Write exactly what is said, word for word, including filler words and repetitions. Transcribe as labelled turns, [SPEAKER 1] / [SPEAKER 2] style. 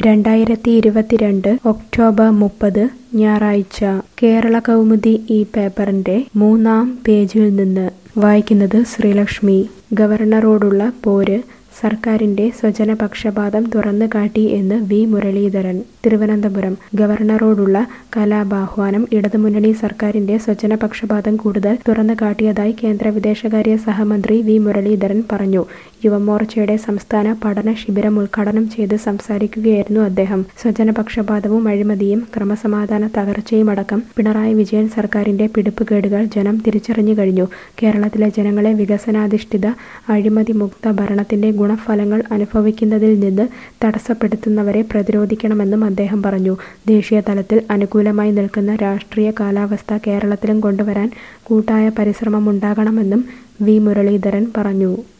[SPEAKER 1] രണ്ടായിരത്തി ഇരുപത്തിരണ്ട് ഒക്ടോബർ മുപ്പത് ഞായറാഴ്ച കേരളകൗമുദി ഈ പേപ്പറിന്റെ മൂന്നാം പേജിൽ നിന്ന് വായിക്കുന്നത് ശ്രീലക്ഷ്മി. ഗവർണറോടുള്ള പോര് സർക്കാരിന്റെ സ്വജനപക്ഷപാതം തുറന്നുകാട്ടി എന്ന് വി മുരളീധരൻ. തിരുവനന്തപുരം. ഗവർണറോടുള്ള കലാപാഹ്വാനം ഇടതുമുന്നണി സർക്കാരിന്റെ സ്വജനപക്ഷപാതം കൂടുതൽ തുറന്നുകാട്ടിയതായി കേന്ദ്ര വിദേശകാര്യ സഹമന്ത്രി വി മുരളീധരൻ പറഞ്ഞു. യുവമോർച്ചയുടെ സംസ്ഥാന പഠന ശിബിരം ഉദ്ഘാടനം ചെയ്ത് സംസാരിക്കുകയായിരുന്നു അദ്ദേഹം. സ്വജനപക്ഷപാതവും അഴിമതിയും ക്രമസമാധാന തകർച്ചയുമടക്കം പിണറായി വിജയൻ സർക്കാരിന്റെ പിടിപ്പുകേടുകൾ ജനം തിരിച്ചറിഞ്ഞു കഴിഞ്ഞു. കേരളത്തിലെ ജനങ്ങളെ വികസനാധിഷ്ഠിത അഴിമതിമുക്ത ഭരണത്തിന്റെ ഗുണഫലങ്ങൾ അനുഭവിക്കുന്നതിൽ നിന്ന് തടസ്സപ്പെടുത്തുന്നവരെ പ്രതിരോധിക്കണമെന്നും അദ്ദേഹം പറഞ്ഞു. ദേശീയ തലത്തിൽ അനുകൂലമായി നിൽക്കുന്ന രാഷ്ട്രീയ കാലാവസ്ഥ കേരളത്തിലും കൊണ്ടുവരാൻ കൂട്ടായ പരിശ്രമമുണ്ടാകണമെന്നും വി മുരളീധരൻ പറഞ്ഞു.